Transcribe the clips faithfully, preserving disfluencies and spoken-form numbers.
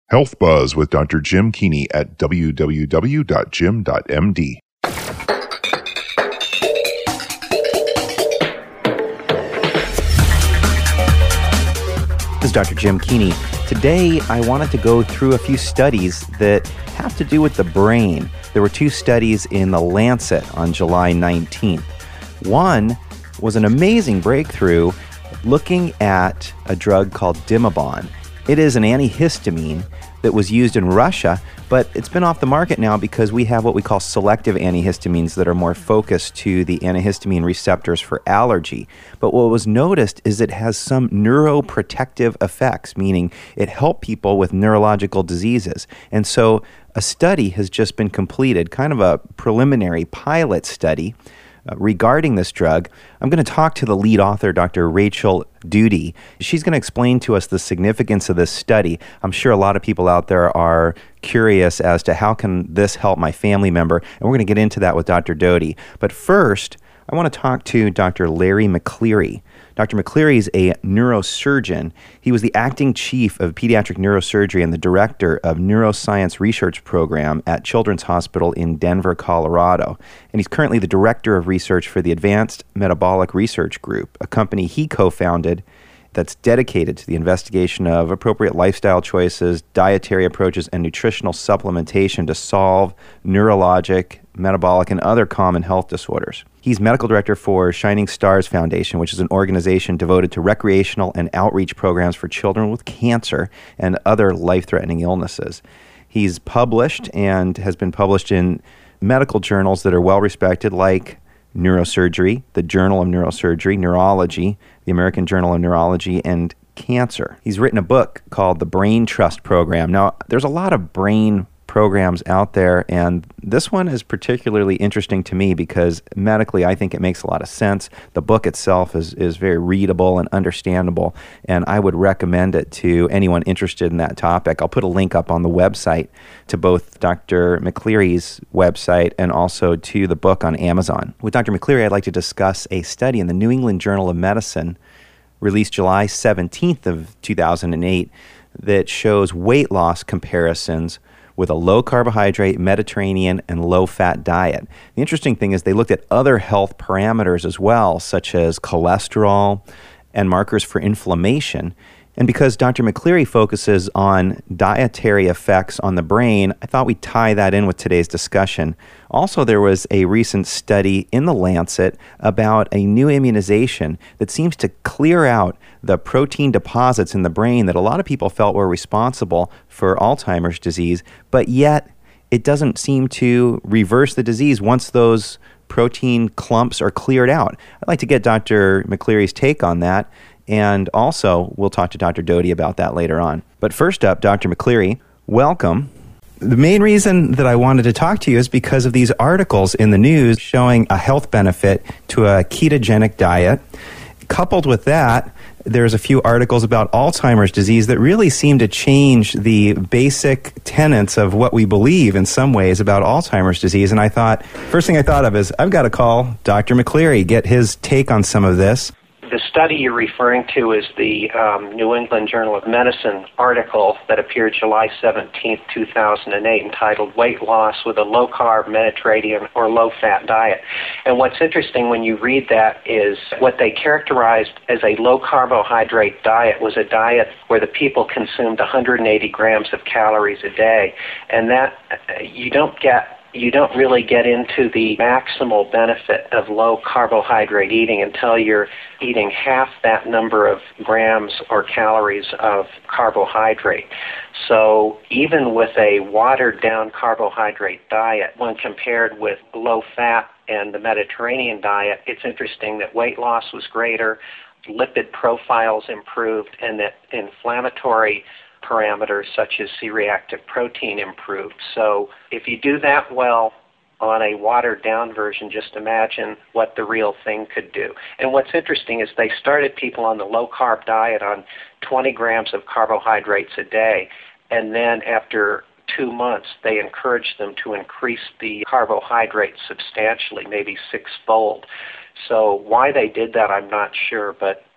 Health Buzz with Doctor Jim Keeney at w w w dot jim dot m d. This is Doctor Jim Keeney. Today, I wanted to go through a few studies that have to do with the brain. There were two studies in The Lancet on July nineteenth. One was an amazing breakthrough looking at a drug called Dimebon. It is an antihistamine that was used in Russia, but it's been off the market now because we have what we call selective antihistamines that are more focused to the antihistamine receptors for allergy. But what was noticed is it has some neuroprotective effects, meaning it helped people with neurological diseases. And so a study has just been completed, kind of a preliminary pilot study Uh, regarding this drug. I'm going to talk to the lead author, Doctor Rachel Doody. She's going to explain to us the significance of this study. I'm sure a lot of people out there are curious as to how can this help my family member, and we're going to get into that with Doctor Doody. But first, I want to talk to Doctor Larry McCleary. Doctor McCleary is a neurosurgeon. He was the acting chief of pediatric neurosurgery and the director of neuroscience research program at Children's Hospital in Denver, Colorado. And he's currently the director of research for the Advanced Metabolic Research Group, a company he co-founded that's dedicated to the investigation of appropriate lifestyle choices, dietary approaches, and nutritional supplementation to solve neurologic, metabolic, and other common health disorders. He's medical director for Shining Stars Foundation, which is an organization devoted to recreational and outreach programs for children with cancer and other life-threatening illnesses. He's published and has been published in medical journals that are well-respected, like Neurosurgery, the Journal of Neurosurgery, Neurology, the American Journal of Neurology, and Cancer. He's written a book called The Brain Trust Program. Now, there's a lot of brain programs out there, and this one is particularly interesting to me because medically I think it makes a lot of sense. The book itself is, is very readable and understandable, and I would recommend it to anyone interested in that topic. I'll put a link up on the website to both Doctor McCleary's website and also to the book on Amazon. With Doctor McCleary, I'd like to discuss a study in the New England Journal of Medicine released July seventeenth of two thousand eight that shows weight loss comparisons with a low-carbohydrate, Mediterranean, and low-fat diet. The interesting thing is they looked at other health parameters as well, such as cholesterol and markers for inflammation. And because Doctor McCleary focuses on dietary effects on the brain, I thought we'd tie that in with today's discussion. Also, there was a recent study in The Lancet about a new immunization that seems to clear out the protein deposits in the brain that a lot of people felt were responsible for Alzheimer's disease, but yet it doesn't seem to reverse the disease once those protein clumps are cleared out. I'd like to get Doctor McCleary's take on that, and also we'll talk to Doctor Doody about that later on. But first up, Doctor McCleary, welcome. The main reason that I wanted to talk to you is because of these articles in the news showing a health benefit to a ketogenic diet. Coupled with that, there's a few articles about Alzheimer's disease that really seem to change the basic tenets of what we believe in some ways about Alzheimer's disease. And I thought, first thing I thought of is, I've got to call Doctor McCleary, get his take on some of this. The study you're referring to is the um, New England Journal of Medicine article that appeared July seventeenth, two thousand eight, entitled Weight Loss with a Low-Carb, Mediterranean, or Low-Fat Diet. And what's interesting when you read that is what they characterized as a low-carbohydrate diet was a diet where the people consumed one hundred eighty grams of calories a day. And that, you don't get you don't really get into the maximal benefit of low carbohydrate eating until you're eating half that number of grams or calories of carbohydrate. So even with a watered down carbohydrate diet, when compared with low fat and the Mediterranean diet, it's interesting that weight loss was greater, lipid profiles improved, and that inflammatory parameters such as C-reactive protein improved. So if you do that well on a watered-down version, just imagine what the real thing could do. And what's interesting is they started people on the low-carb diet on twenty grams of carbohydrates a day, and then after two months, they encouraged them to increase the carbohydrates substantially, maybe sixfold. So why they did that, I'm not sure, but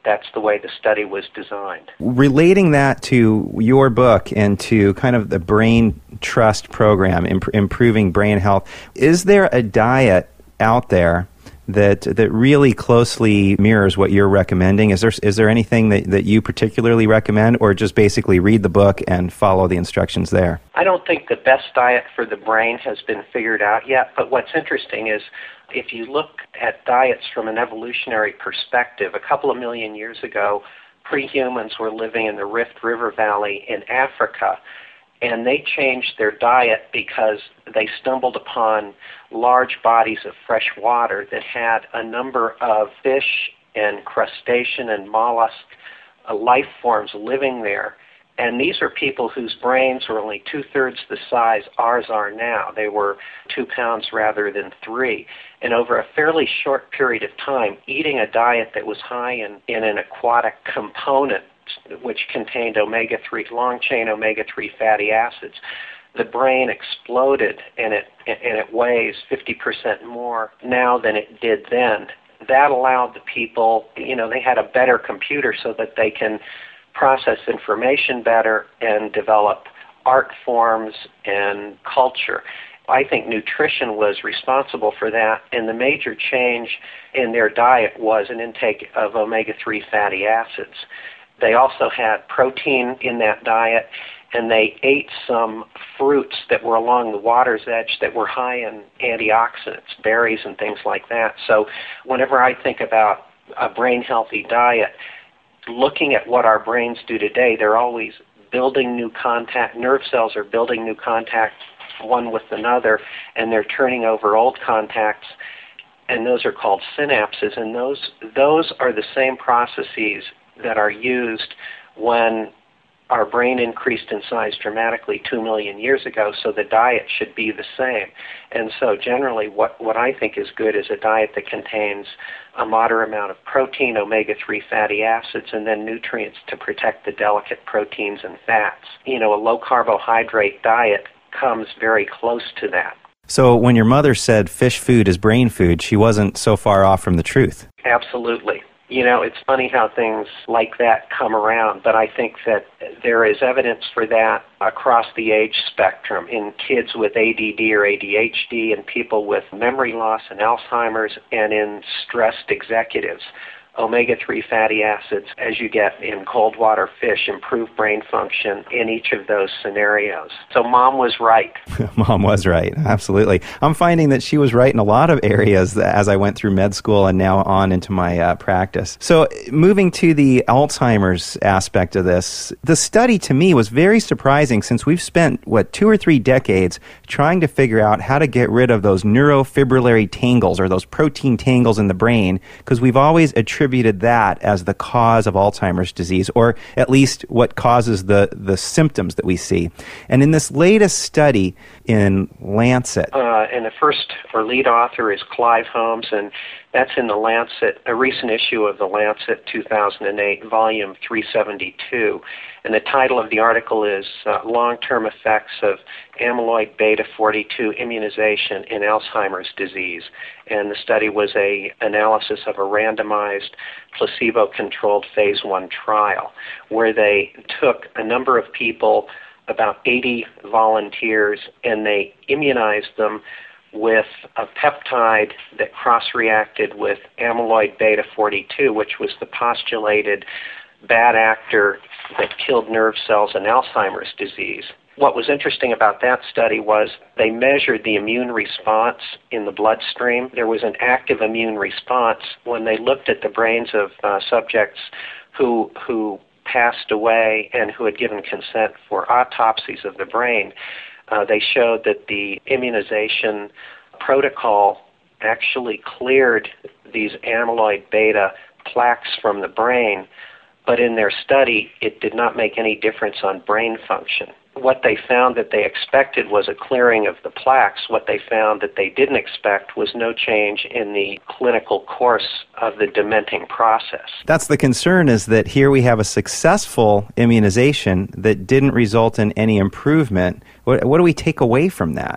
that's the way the study was designed. Relating that to your book and to kind of the Brain Trust program, imp- improving brain health, is there a diet out there that that really closely mirrors what you're recommending? Is there is there anything that, that you particularly recommend, or just basically read the book and follow the instructions there? I don't think the best diet for the brain has been figured out yet, but what's interesting is if you look at diets from an evolutionary perspective, a couple of million years ago, pre-humans were living in the Rift River Valley in Africa, and they changed their diet because they stumbled upon large bodies of fresh water that had a number of fish and crustacean and mollusk uh, life forms living there. And these are people whose brains were only two-thirds the size ours are now. They were two pounds rather than three. And over a fairly short period of time, eating a diet that was high in, in an aquatic component, which contained omega three, long-chain omega three fatty acids, the brain exploded, and it and it weighs fifty percent more now than it did then. That allowed the people, you know, they had a better computer so that they can process information better and develop art forms and culture. I think nutrition was responsible for that, and the major change in their diet was an intake of omega three fatty acids. They also had protein in that diet, and they ate some fruits that were along the water's edge that were high in antioxidants, berries and things like that. So whenever I think about a brain-healthy diet, looking at what our brains do today, they're always building new contact. Nerve cells are building new contact one with another, and they're turning over old contacts, and those are called synapses, and those those are the same processes that are used when our brain increased in size dramatically two million years ago, so the diet should be the same. And so generally what, what I think is good is a diet that contains a moderate amount of protein, omega three fatty acids, and then nutrients to protect the delicate proteins and fats. You know, a low-carbohydrate diet comes very close to that. So when your mother said fish food is brain food, she wasn't so far off from the truth. Absolutely. You know, it's funny how things like that come around, but I think that there is evidence for that across the age spectrum in kids with A D D or A D H D and people with memory loss and Alzheimer's, and in stressed executives. Omega three fatty acids, as you get in cold water fish, improve brain function in each of those scenarios. So Mom was right. Mom was right, absolutely. I'm finding that she was right in a lot of areas as I went through med school and now on into my uh, practice. So moving to the Alzheimer's aspect of this, the study to me was very surprising since we've spent, what, two or three decades trying to figure out how to get rid of those neurofibrillary tangles or those protein tangles in the brain, because we've always attributed attributed that as the cause of Alzheimer's disease, or at least what causes the, the symptoms that we see. And in this latest study in Lancet... Uh, and the first or lead author is Clive Holmes, and that's in the Lancet, a recent issue of the Lancet two thousand eight, volume three seventy-two. And the title of the article is uh, Long-Term Effects of Amyloid Beta forty-two Immunization in Alzheimer's Disease. And the study was an analysis of a randomized placebo-controlled phase one trial where they took a number of people, about eighty volunteers, and they immunized them with a peptide that cross-reacted with amyloid beta forty-two, which was the postulated bad actor that killed nerve cells in Alzheimer's disease. What was interesting about that study was they measured the immune response in the bloodstream. There was an active immune response when they looked at the brains of uh, subjects who who passed away and who had given consent for autopsies of the brain. Uh, they showed that the immunization protocol actually cleared these amyloid beta plaques from the brain, but in their study, it did not make any difference on brain function. What they found that they expected was a clearing of the plaques. What they found that they didn't expect was no change in the clinical course of the dementing process. That's the concern, is that here we have a successful immunization that didn't result in any improvement. What, what do we take away from that?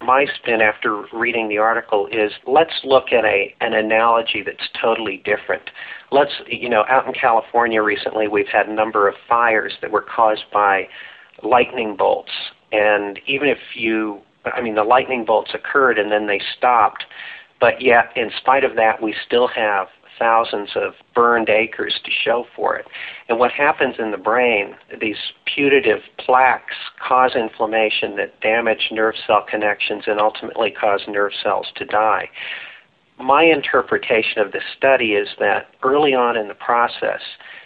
My spin after reading the article is let's look at a an analogy that's totally different. Let's, you know, out in California recently we've had a number of fires that were caused by lightning bolts. And even if you, I mean, the lightning bolts occurred and then they stopped, but yet in spite of that we still have thousands of burned acres to show for it. And what happens in the brain, these putative plaques cause inflammation that damage nerve cell connections and ultimately cause nerve cells to die. My interpretation of this study is that early on in the process,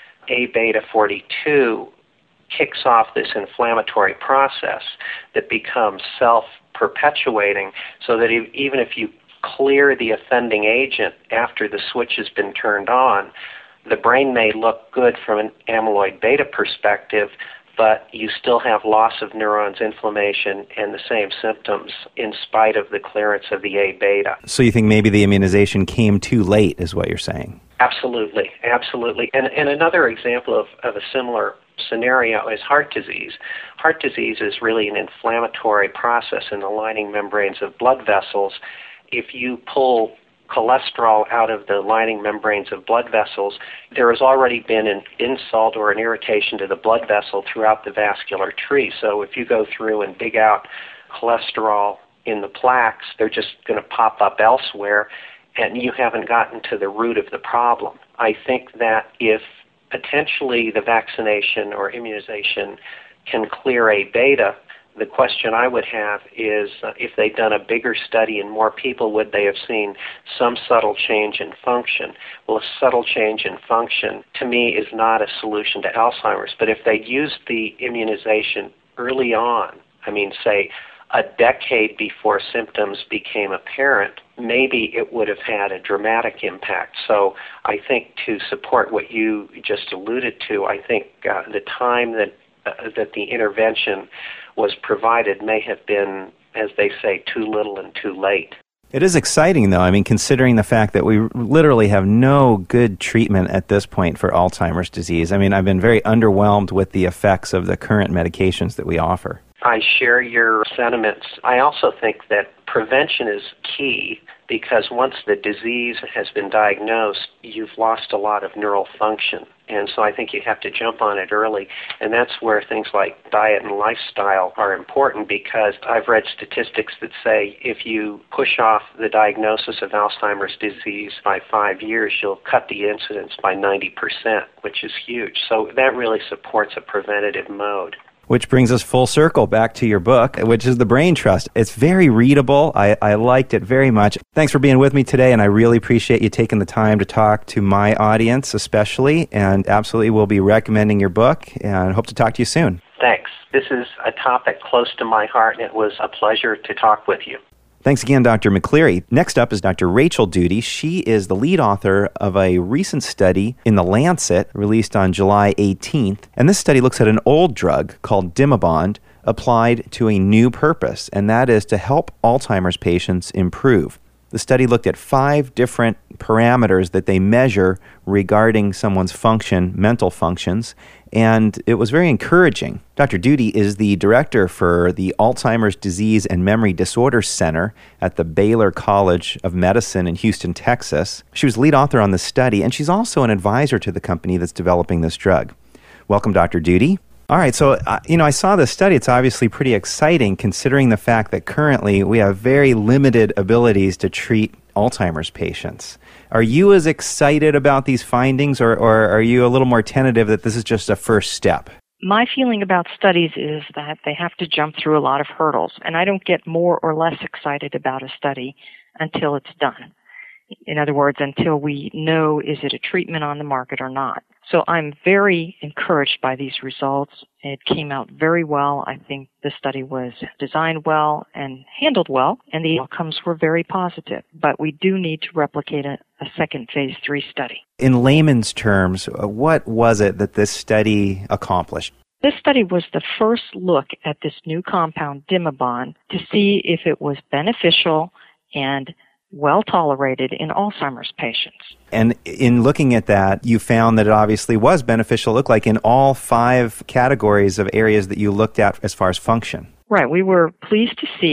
A beta forty-two kicks off this inflammatory process that becomes self-perpetuating, so that even if you clear the offending agent after the switch has been turned on, the brain may look good from an amyloid beta perspective, but you still have loss of neurons, inflammation, and the same symptoms in spite of the clearance of the A beta. So you think maybe the immunization came too late, is what you're saying? Absolutely, absolutely. And, and another example of, of a similar scenario is heart disease. Heart disease is really an inflammatory process in the lining membranes of blood vessels. If you pull cholesterol out of the lining membranes of blood vessels, there has already been an insult or an irritation to the blood vessel throughout the vascular tree. So if you go through and dig out cholesterol in the plaques, they're just going to pop up elsewhere, and you haven't gotten to the root of the problem. I think that if potentially the vaccination or immunization can clear A beta, the question I would have is uh, if they'd done a bigger study in more people, would they have seen some subtle change in function? Well, a subtle change in function, to me, is not a solution to Alzheimer's. But if they'd used the immunization early on, I mean, say, a decade before symptoms became apparent, maybe it would have had a dramatic impact. So I think to support what you just alluded to, I think uh, the time that uh, that the intervention was provided may have been, as they say, too little and too late. It is exciting, though. I mean, considering the fact that we literally have no good treatment at this point for Alzheimer's disease. I mean, I've been very underwhelmed with the effects of the current medications that we offer. I share your sentiments. I also think that prevention is key, because once the disease has been diagnosed, you've lost a lot of neural function. And so I think you have to jump on it early. And that's where things like diet and lifestyle are important, because I've read statistics that say if you push off the diagnosis of Alzheimer's disease by five years, you'll cut the incidence by ninety percent, which is huge. So that really supports a preventative mode. Which brings us full circle back to your book, which is The Brain Trust. It's very readable. I, I liked it very much. Thanks for being with me today, and I really appreciate you taking the time to talk to my audience especially, and absolutely will be recommending your book, and hope to talk to you soon. Thanks. This is a topic close to my heart, and it was a pleasure to talk with you. Thanks again, Doctor McCleary. Next up is Doctor Rachel Doody. She is the lead author of a recent study in The Lancet, released on July eighteenth. And this study looks at an old drug called Dimebond applied to a new purpose, and that is to help Alzheimer's patients improve. The study looked at five different parameters that they measure regarding someone's function, mental functions, and it was very encouraging. Doctor Doody is the director for the Alzheimer's Disease and Memory Disorders Center at the Baylor College of Medicine in Houston, Texas. She was lead author on this study, and she's also an advisor to the company that's developing this drug. Welcome, Doctor Doody. All right, so, uh, you know, I saw this study. It's obviously pretty exciting considering the fact that currently we have very limited abilities to treat Alzheimer's patients. Are you as excited about these findings, or, or are you a little more tentative that this is just a first step? My feeling about studies is that they have to jump through a lot of hurdles, and I don't get more or less excited about a study until it's done. In other words, until we know, is it a treatment on the market or not. So I'm very encouraged by these results. It came out very well. I think the study was designed well and handled well, and the outcomes were very positive. But we do need to replicate a, a second phase three study. In layman's terms, what was it that this study accomplished? This study was the first look at this new compound, Dimebond, to see if it was beneficial and well tolerated in Alzheimer's patients. And in looking at that, you found that it obviously was beneficial, it looked like, in all five categories of areas that you looked at as far as function. Right. We were pleased to see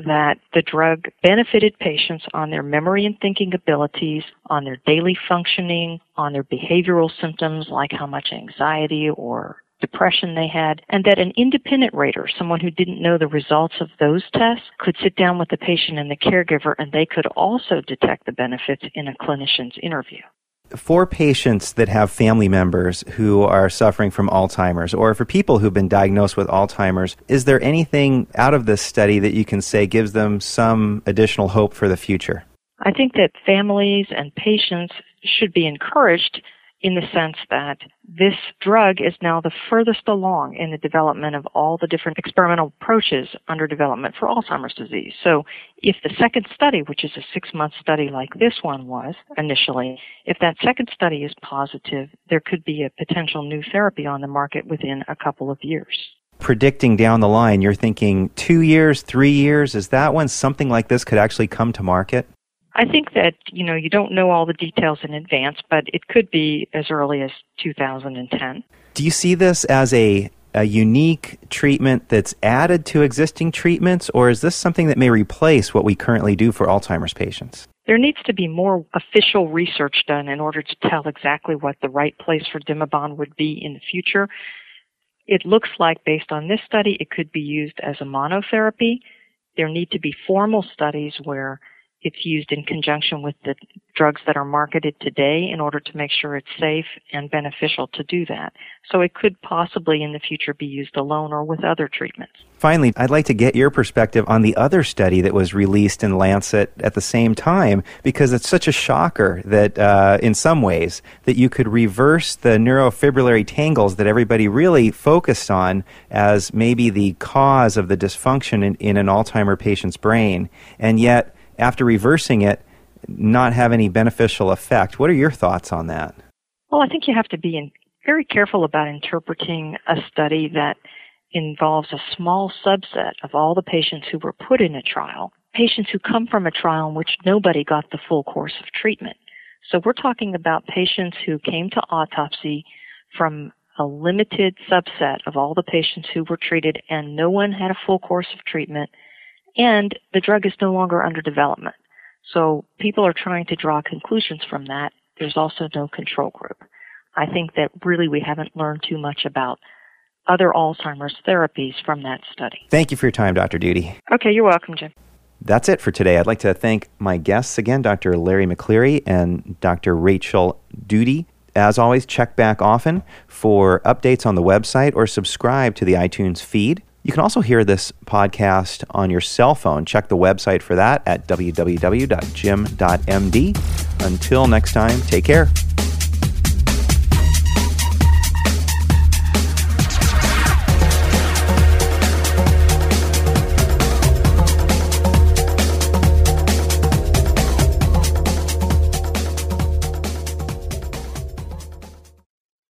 that the drug benefited patients on their memory and thinking abilities, on their daily functioning, on their behavioral symptoms like how much anxiety or depression they had, and that an independent rater, someone who didn't know the results of those tests, could sit down with the patient and the caregiver, and they could also detect the benefits in a clinician's interview. For patients that have family members who are suffering from Alzheimer's, or for people who've been diagnosed with Alzheimer's, is there anything out of this study that you can say gives them some additional hope for the future? I think that families and patients should be encouraged in the sense that this drug is now the furthest along in the development of all the different experimental approaches under development for Alzheimer's disease. So if the second study, which is a six-month study like this one was initially, if that second study is positive, there could be a potential new therapy on the market within a couple of years. Predicting down the line, you're thinking two years, three years, is that when something like this could actually come to market? I think that, you know, you don't know all the details in advance, but it could be as early as two thousand ten. Do you see this as a, a unique treatment that's added to existing treatments, or is this something that may replace what we currently do for Alzheimer's patients? There needs to be more official research done in order to tell exactly what the right place for Dimebon would be in the future. It looks like, based on this study, it could be used as a monotherapy. There need to be formal studies where it's used in conjunction with the drugs that are marketed today in order to make sure it's safe and beneficial to do that. So it could possibly in the future be used alone or with other treatments. Finally, I'd like to get your perspective on the other study that was released in Lancet at the same time, because it's such a shocker that, uh, in some ways, that you could reverse the neurofibrillary tangles that everybody really focused on as maybe the cause of the dysfunction in, in an Alzheimer patient's brain, and yet after reversing it, not have any beneficial effect. What are your thoughts on that? Well, I think you have to be in, very careful about interpreting a study that involves a small subset of all the patients who were put in a trial, patients who come from a trial in which nobody got the full course of treatment. So we're talking about patients who came to autopsy from a limited subset of all the patients who were treated, and no one had a full course of treatment, and the drug is no longer under development. So people are trying to draw conclusions from that. There's also no control group. I think that really we haven't learned too much about other Alzheimer's therapies from that study. Thank you for your time, Doctor Duty. Okay, you're welcome, Jim. That's it for today. I'd like to thank my guests again, Doctor Larry McCleary and Doctor Rachel Duty. As always, check back often for updates on the website or subscribe to the iTunes feed. You can also hear this podcast on your cell phone. Check the website for that at w w w dot jim dot m d. Until next time, take care.